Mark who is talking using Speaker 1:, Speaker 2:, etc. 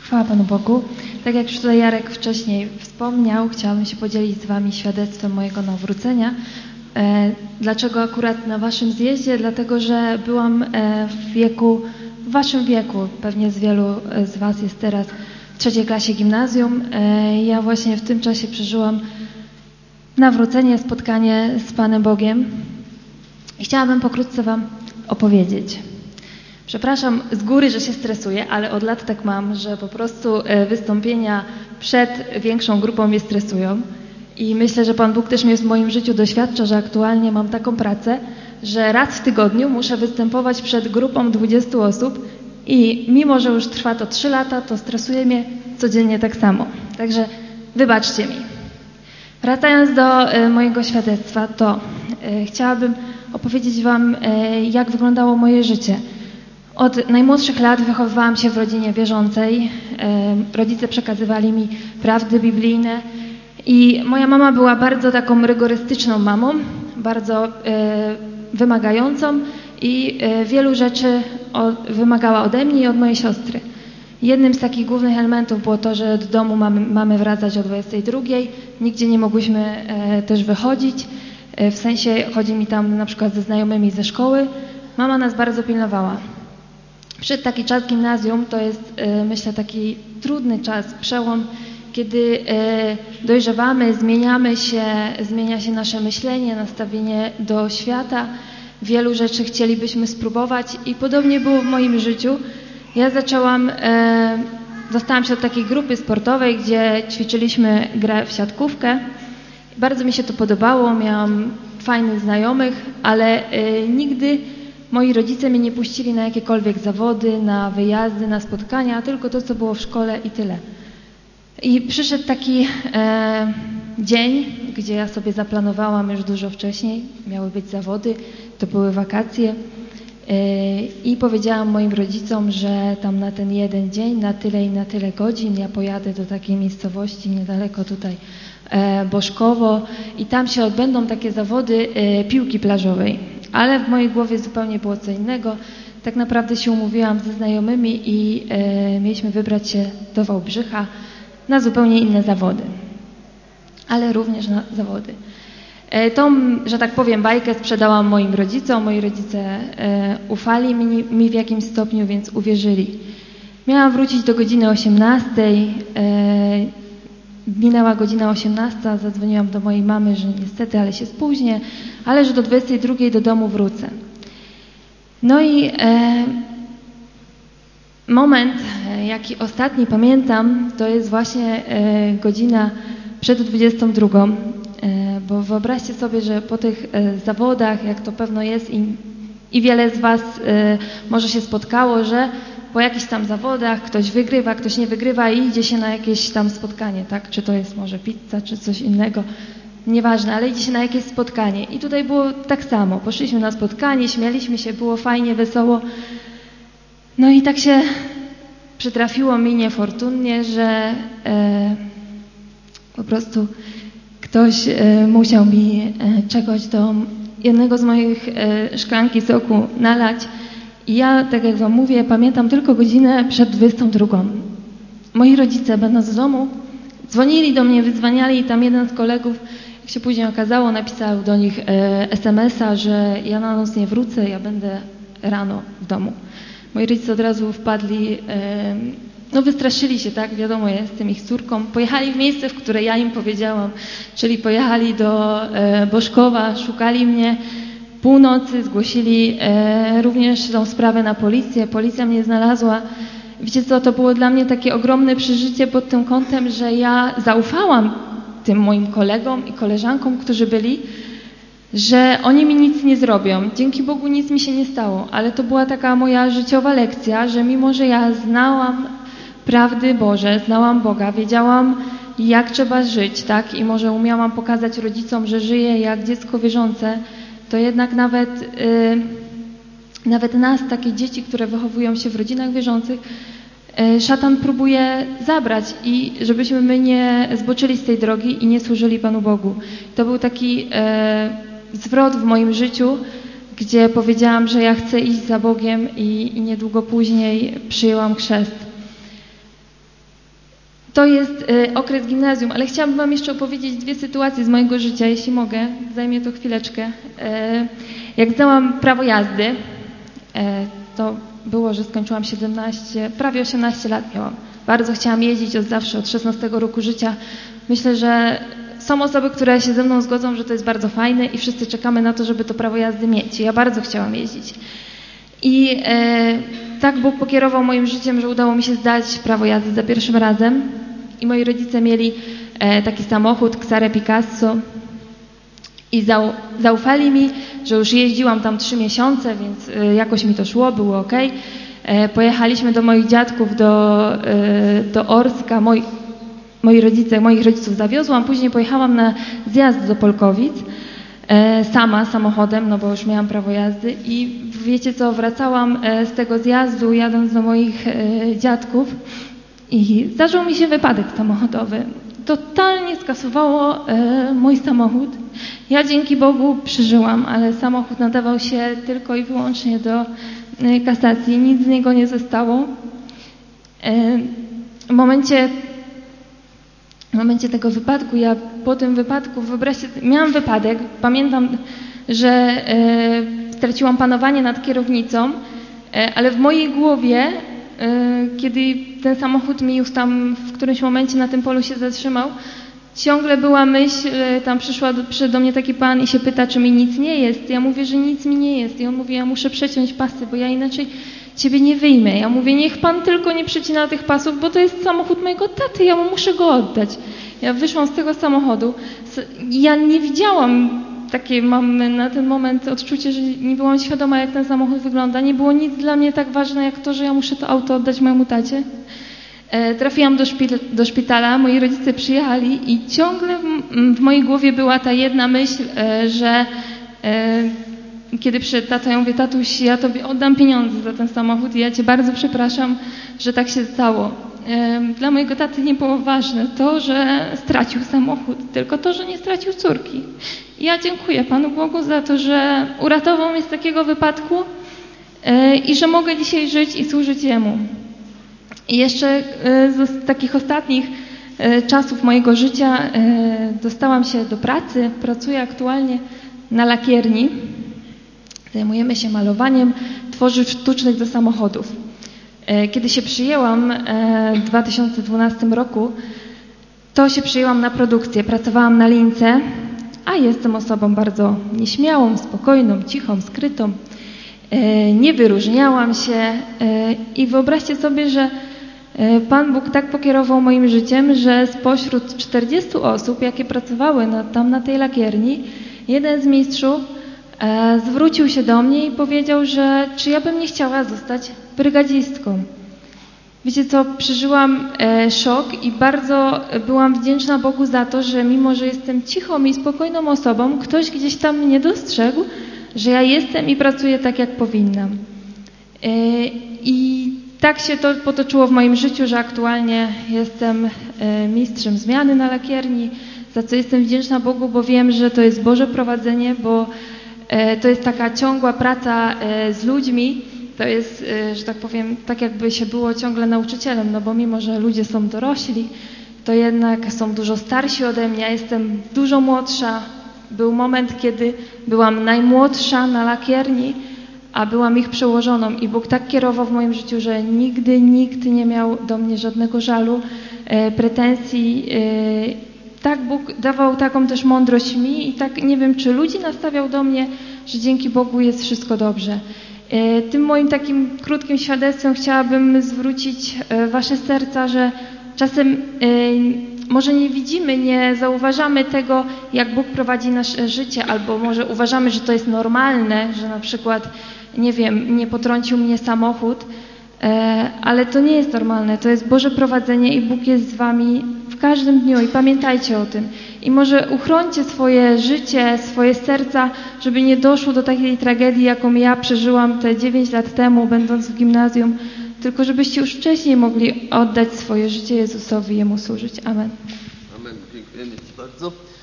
Speaker 1: Chwała Panu Bogu. Tak jak już tutaj Jarek wcześniej wspomniał, chciałabym się podzielić z Wami świadectwem mojego nawrócenia. Dlaczego akurat na Waszym zjeździe? Dlatego, że byłam w Waszym wieku, pewnie z wielu z Was jest teraz w 3. klasie gimnazjum. Ja właśnie w tym czasie przeżyłam nawrócenie, spotkanie z Panem Bogiem i chciałabym pokrótce Wam opowiedzieć. Przepraszam z góry, że się stresuję, ale od lat tak mam, że po prostu wystąpienia przed większą grupą mnie stresują. I myślę, że Pan Bóg też mnie w moim życiu doświadcza, że aktualnie mam taką pracę, że raz w tygodniu muszę występować przed grupą 20 osób i mimo, że już trwa to 3 lata, to stresuje mnie codziennie tak samo. Także wybaczcie mi. Wracając do mojego świadectwa, to chciałabym opowiedzieć Wam, jak wyglądało moje życie. Od najmłodszych lat wychowywałam się w rodzinie wierzącej. Rodzice przekazywali mi prawdy biblijne i moja mama była bardzo taką rygorystyczną mamą, bardzo wymagającą i wielu rzeczy wymagała ode mnie i od mojej siostry. Jednym z takich głównych elementów było to, że do domu mamy wracać o 22:00. Nigdzie nie mogłyśmy też wychodzić. W sensie chodzi mi tam na przykład ze znajomymi ze szkoły. Mama nas bardzo pilnowała. Przyszedł taki czas gimnazjum, to jest myślę taki trudny czas, przełom, kiedy dojrzewamy, zmienia się nasze myślenie, nastawienie do świata. Wielu rzeczy chcielibyśmy spróbować i podobnie było w moim życiu. Ja dostałam się do takiej grupy sportowej, gdzie ćwiczyliśmy grę w siatkówkę. Bardzo mi się to podobało, miałam fajnych znajomych, ale nigdy moi rodzice mnie nie puścili na jakiekolwiek zawody, na wyjazdy, na spotkania, tylko to, co było w szkole i tyle. I przyszedł taki dzień, gdzie ja sobie zaplanowałam już dużo wcześniej, miały być zawody, to były wakacje i powiedziałam moim rodzicom, że tam na ten jeden dzień, na tyle i na tyle godzin ja pojadę do takiej miejscowości niedaleko tutaj Bożkowo i tam się odbędą takie zawody piłki plażowej. Ale w mojej głowie zupełnie było co innego. Tak naprawdę się umówiłam ze znajomymi i mieliśmy wybrać się do Wałbrzycha na zupełnie inne zawody. Ale również na zawody. Tą, że tak powiem, bajkę sprzedałam moim rodzicom. Moi rodzice ufali mi w jakimś stopniu, więc uwierzyli. Miałam wrócić do godziny 18:00. Minęła godzina 18:00, zadzwoniłam do mojej mamy, że niestety, ale się spóźnię, ale że do 22:00 do domu wrócę. No i moment, jaki ostatni pamiętam, to jest właśnie godzina przed 22:00, bo wyobraźcie sobie, że po tych zawodach, jak to pewno jest i wiele z Was może się spotkało, że po jakichś tam zawodach ktoś wygrywa, ktoś nie wygrywa i idzie się na jakieś tam spotkanie, tak? Czy to jest może pizza, czy coś innego, nieważne, ale idzie się na jakieś spotkanie. I tutaj było tak samo. Poszliśmy na spotkanie, śmialiśmy się, było fajnie, wesoło. No i tak się przytrafiło mi niefortunnie, że po prostu ktoś musiał mi czegoś do jednego z moich szklanki soku nalać. I ja, tak jak Wam mówię, pamiętam tylko godzinę przed 22:00. Moi rodzice, będąc w domu, dzwonili do mnie, wydzwaniali i tam jeden z kolegów, jak się później okazało, napisał do nich SMS-a, że ja na noc nie wrócę, ja będę rano w domu. Moi rodzice od razu wpadli, wystraszyli się, tak, wiadomo, ja jestem ich córką. Pojechali w miejsce, w które ja im powiedziałam, czyli pojechali do Bożkowa, szukali mnie. Północy zgłosili również tą sprawę na policję. Policja mnie znalazła. Wiecie co, to było dla mnie takie ogromne przeżycie pod tym kątem, że ja zaufałam tym moim kolegom i koleżankom, którzy byli, że oni mi nic nie zrobią. Dzięki Bogu nic mi się nie stało, ale to była taka moja życiowa lekcja, że mimo, że ja znałam prawdy Boże, znałam Boga, wiedziałam, jak trzeba żyć, tak? I może umiałam pokazać rodzicom, że żyję jak dziecko wierzące, to jednak nawet nas, takie dzieci, które wychowują się w rodzinach wierzących, szatan próbuje zabrać i żebyśmy my nie zboczyli z tej drogi i nie służyli Panu Bogu. To był taki zwrot w moim życiu, gdzie powiedziałam, że ja chcę iść za Bogiem i niedługo później przyjęłam chrzest. To jest okres gimnazjum, ale chciałabym wam jeszcze opowiedzieć 2 sytuacje z mojego życia, jeśli mogę. Zajmie to chwileczkę. Jak zdałam prawo jazdy, to było, że skończyłam prawie 18 lat miałam. Bardzo chciałam jeździć od zawsze, od 16 roku życia. Myślę, że są osoby, które się ze mną zgodzą, że to jest bardzo fajne i wszyscy czekamy na to, żeby to prawo jazdy mieć. Ja bardzo chciałam jeździć. I tak Bóg pokierował moim życiem, że udało mi się zdać prawo jazdy za pierwszym razem. I moi rodzice mieli taki samochód, Xarę Picasso. I zaufali mi, że już jeździłam tam 3 miesiące, więc jakoś mi to szło, było ok. Pojechaliśmy do moich dziadków, do Orska. Moich rodziców zawiozłam. Później pojechałam na zjazd do Polkowic sama, samochodem, no bo już miałam prawo jazdy. I wiecie co, wracałam z tego zjazdu, jadąc do moich dziadków i zdarzył mi się wypadek samochodowy. Totalnie skasowało mój samochód. Ja dzięki Bogu przeżyłam, ale samochód nadawał się tylko i wyłącznie do kasacji. Nic z niego nie zostało. W momencie tego wypadku, ja po tym wypadku, wyobraźcie, miałam wypadek. Pamiętam, że straciłam panowanie nad kierownicą, ale w mojej głowie, kiedy ten samochód mi już tam w którymś momencie na tym polu się zatrzymał, ciągle była myśl, tam przyszedł do mnie taki pan i się pyta, czy mi nic nie jest. Ja mówię, że nic mi nie jest. I on mówi, ja muszę przeciąć pasy, bo ja inaczej ciebie nie wyjmę. Ja mówię, niech pan tylko nie przecina tych pasów, bo to jest samochód mojego taty, ja mu muszę go oddać. Ja wyszłam z tego samochodu. Ja nie widziałam, takie mam na ten moment odczucie, że nie byłam świadoma, jak ten samochód wygląda. Nie było nic dla mnie tak ważne, jak to, że ja muszę to auto oddać mojemu tacie. Trafiłam do szpitala, moi rodzice przyjechali i ciągle w mojej głowie była ta jedna myśl, że kiedy przyszedł tato, ja mówię, tatuś, ja tobie oddam pieniądze za ten samochód i ja cię bardzo przepraszam, że tak się stało. Dla mojego taty nie było ważne to, że stracił samochód, tylko to, że nie stracił córki. I ja dziękuję Panu Bogu za to, że uratował mnie z takiego wypadku i że mogę dzisiaj żyć i służyć Jemu. I jeszcze z takich ostatnich czasów mojego życia dostałam się do pracy. Pracuję aktualnie na lakierni. Zajmujemy się malowaniem tworzyw sztucznych do samochodów. Kiedy się przyjęłam w 2012 roku, to się przyjęłam na produkcję. Pracowałam na lince, a jestem osobą bardzo nieśmiałą, spokojną, cichą, skrytą. Nie wyróżniałam się i wyobraźcie sobie, że Pan Bóg tak pokierował moim życiem, że spośród 40 osób, jakie pracowały tam na tej lakierni, jeden z mistrzów zwrócił się do mnie i powiedział, że czy ja bym nie chciała zostać brygadzistką. Wiecie co, przeżyłam szok i bardzo byłam wdzięczna Bogu za to, że mimo, że jestem cichą i spokojną osobą, ktoś gdzieś tam mnie dostrzegł, że ja jestem i pracuję tak, jak powinnam. I tak się to potoczyło w moim życiu, że aktualnie jestem mistrzem zmiany na lakierni, za co jestem wdzięczna Bogu, bo wiem, że to jest Boże prowadzenie, bo to jest taka ciągła praca z ludźmi. To jest, że tak powiem, tak jakby się było ciągle nauczycielem, no bo mimo, że ludzie są dorośli, to jednak są dużo starsi ode mnie, ja jestem dużo młodsza. Był moment, kiedy byłam najmłodsza na lakierni, a byłam ich przełożoną i Bóg tak kierował w moim życiu, że nigdy nikt nie miał do mnie żadnego żalu, pretensji. Tak Bóg dawał taką też mądrość mi i tak nie wiem, czy ludzi nastawiał do mnie, że dzięki Bogu jest wszystko dobrze. Tym moim takim krótkim świadectwem chciałabym zwrócić wasze serca, że czasem może nie widzimy, nie zauważamy tego, jak Bóg prowadzi nasze życie, albo może uważamy, że to jest normalne, że na przykład, nie wiem, nie potrącił mnie samochód, ale to nie jest normalne, to jest Boże prowadzenie i Bóg jest z wami w każdym dniu i pamiętajcie o tym. I może uchrońcie swoje życie, swoje serca, żeby nie doszło do takiej tragedii, jaką ja przeżyłam te 9 lat temu, będąc w gimnazjum, tylko żebyście już wcześniej mogli oddać swoje życie Jezusowi i Jemu służyć. Amen.
Speaker 2: Amen. Dziękujemy Ci bardzo.